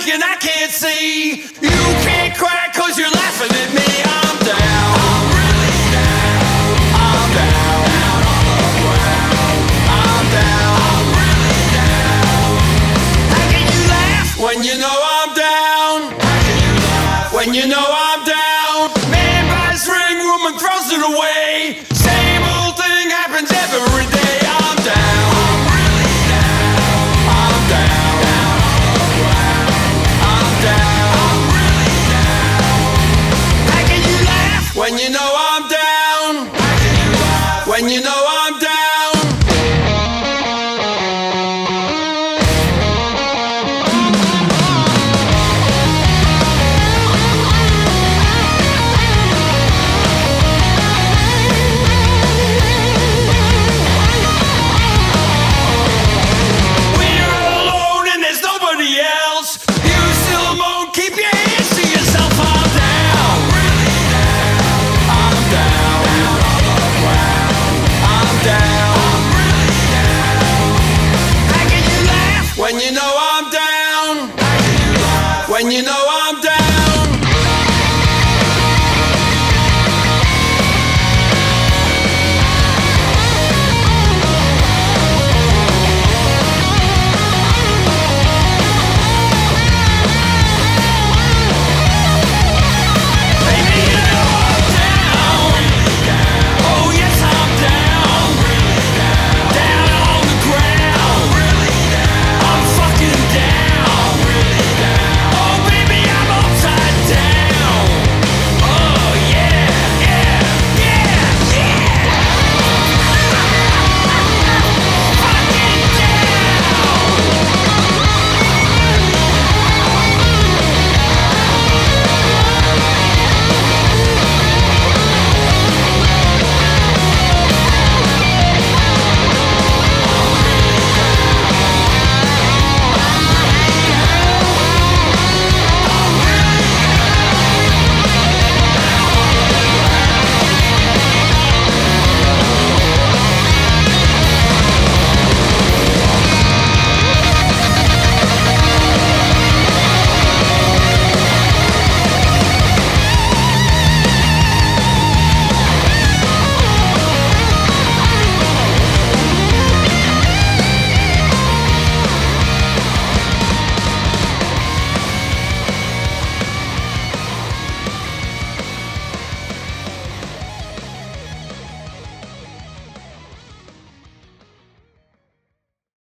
thinking I can't see. You can't cry cause you're laughing at me. I'm down. I'm really down. I'm down. Down on the ground. I'm down. I'm really down. How can you laugh when you know I'm down? How can you laugh when you know I'm down? Man buys ring, woman throws it away. Same old thing happens every day. I'm down. I'm really down. I'm down. Down on the ground. I'm down. I'm really down. How can you laugh when you know I'm down? How can you laugh when you know I'm down? When you know I'm down, when you know